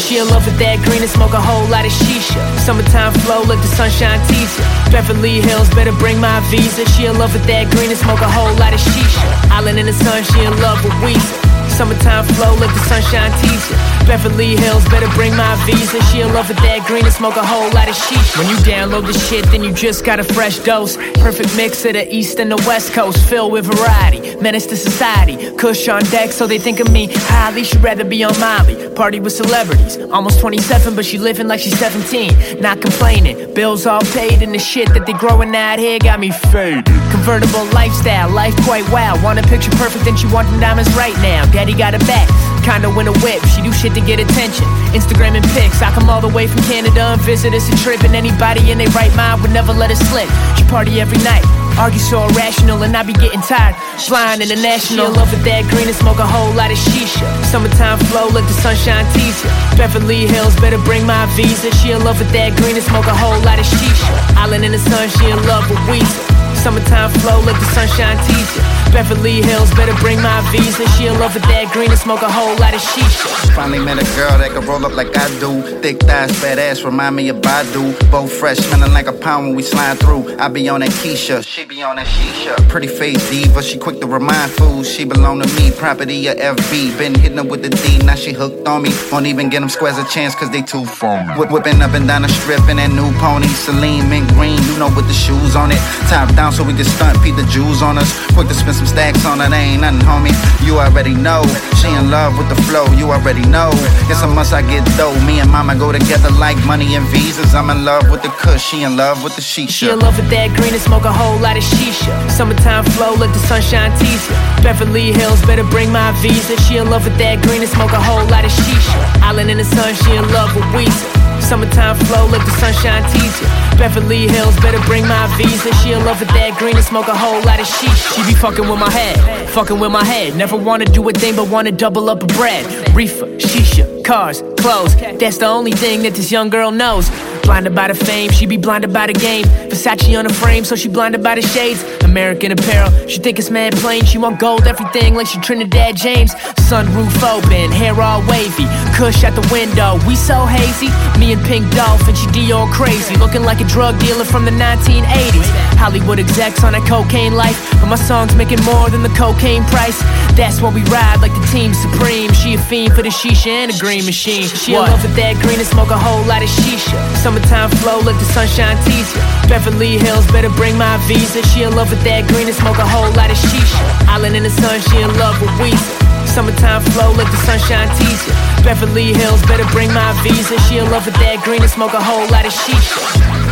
She in love with that green and smoke a whole lot of shisha. Summertime flow, let the sunshine tease ya. Beverly Hills, better bring my visa. She in love with that green and smoke a whole lot of shisha. Island in the sun, she in love with Weezer. Summertime flow, let the sunshine tease ya. Beverly Hills, better bring my visa. She in love with that green and smoke a whole lot of shisha. When you download the shit, then you just got a fresh dose. Perfect mix of the East and the West Coast, filled with variety. Menace to society, Kush on deck, so they think of me highly. She'd rather be on Molly, party with celebrities. Almost 27, but she living like she's 17. Not complaining, bills all paid, and the shit that they growing out here got me faded. Convertible lifestyle, life quite wild. Want a picture perfect, then she want them diamonds right now. Daddy got her back, condo in a whip. She do shit to get attention, Instagram and pics. I come all the way from Canada and visit us a trip, and anybody in their right mind would never let her slip. She party every night, argue so irrational, and I be getting tired. Flying international, she in love with that green and smoke a whole lot of shisha. Summertime flow, let the sunshine tease ya. Beverly Hills, better bring my visa. She in love with that green and smoke a whole lot of shisha. Island in the sun, she in love with Weezer. Summertime flow, let the sunshine tease ya. Beverly Hills, better bring my visa. She in love with that green and smoke a whole lot of shisha. Finally met a girl that can roll up like I do. Thick thighs, fat ass, remind me of Badu. Both fresh, smelling like a pound when we slide through. I be on that Keisha, she be on that shisha. Pretty face diva, she quick to remind fools she belong to me. Property of FB, been hitting her with the D, now she hooked on me. Won't even get them squares a chance cause they too phony. Whipping up and down the strip in that new pony. Celine, mint green, you know with the shoes on it. Top down so we can stunt, Pete the Jews on us. Quick to spend some stacks on it, ain't nothing, homie. You already know, she in love with the flow, you already know. It's a must I get dough, me and mama go together like money and visas. I'm in love with the kush, she in love with the shisha. She in love with that green and smoke a whole lot of shisha. Summertime flow, let the sunshine tease ya. Beverly Hills, better bring my visa. She in love with that green and smoke a whole lot of shisha. Island in the sun, she in love with Weezer. Summertime flow, let the sunshine tease ya. Beverly Hills, better bring my visa. She in love with that green and smoke a whole lot of shisha. She be fucking with my head, fucking with my head. Never wanna do a thing but wanna double up a bread. Reefer, shisha, cars, clothes. That's the only thing that this young girl knows. Blinded by the fame, she be blinded by the game. Versace on the frame, so she blinded by the shades. American apparel, she think it's mad plain. She want gold everything like she Trinidad James. Sunroof open, hair all wavy. Kush out the window, we so hazy. Me and Pink Dolphin, she Dior crazy. Looking like a drug dealer from the 1980s. Hollywood execs on that cocaine life, but my song's making more than the cocaine price. That's why we ride like the team supreme. She a fiend for the shisha and a green machine. She in love with that green and smoke a whole lot of shisha. Summertime flow, let the sunshine tease ya. Beverly Hills, better bring my visa. She in love with that green and smoke a whole lot of shisha. Island in the sun, she in love with Weezer. Summertime flow, let the sunshine tease ya. Beverly Hills, better bring my visa. She in love with that green and smoke a whole lot of shisha.